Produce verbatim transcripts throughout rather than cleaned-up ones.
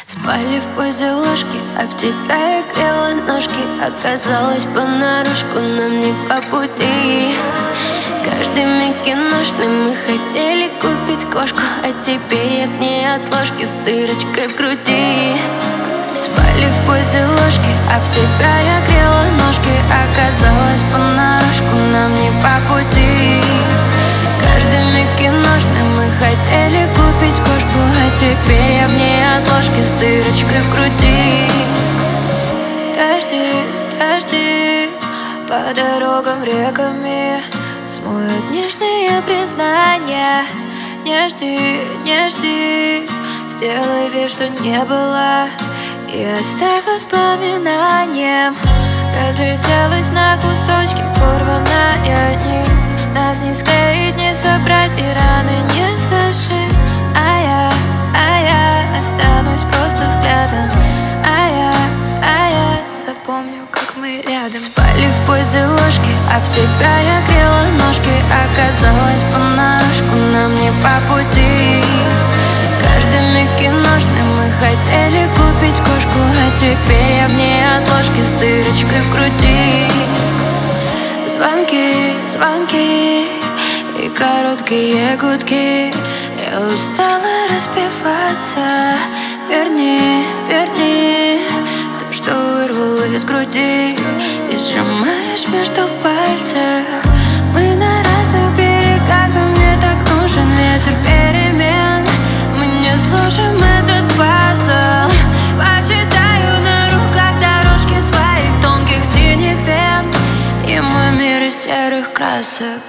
Спали в позе ложки, об тебя я грела ножки. Оказалось понарошку нам не по пути. Каждый миг киношный, мы хотели купить кошку, а теперь я в ней от ложки с дырочкой в груди. Спали в позе ложки, об тебя я грела ножки. Оказалось понарошку нам не по пути. Каждый миг киношный, мы хотели купить кошку, а теперь я в ней от ложки с дырочкой в груди. Дожди, дожди по дорогам, реками смоют нежные признания. Не жди, не жди, сделай вид, что не было, и оставь воспоминанием. Разлетелась на кусочки порванная нить. Нас не склеить, не собрать и раны не зашить. А я, а я останусь просто взглядом. А я, а я запомню, как мы рядом. Спали в позе ложки, об тебя я грела ножки. Оказалось понарошку нам не по пути. Каждый миг киношный, мы хотели купить кошку, а теперь я в ней от ложки с дырочкой в груди. Звонки, звонки и короткие гудки. Я устала распеваться. Верни, верни то, что вырвало из груди и сжимаешь между пальцев. Мы на разных берегах, и мне так нужен ветер перемен. Мы не сложим этот пазл. Посчитаю на руках дорожки своих тонких синих вен и мой мир из серых красок.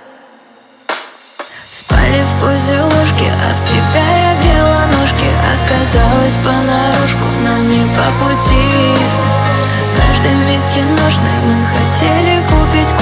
Спали в позе ложки, об тебя я грела ножки. Оказалось понарошку нам не по пути. Каждый миг киношный, мы хотели купить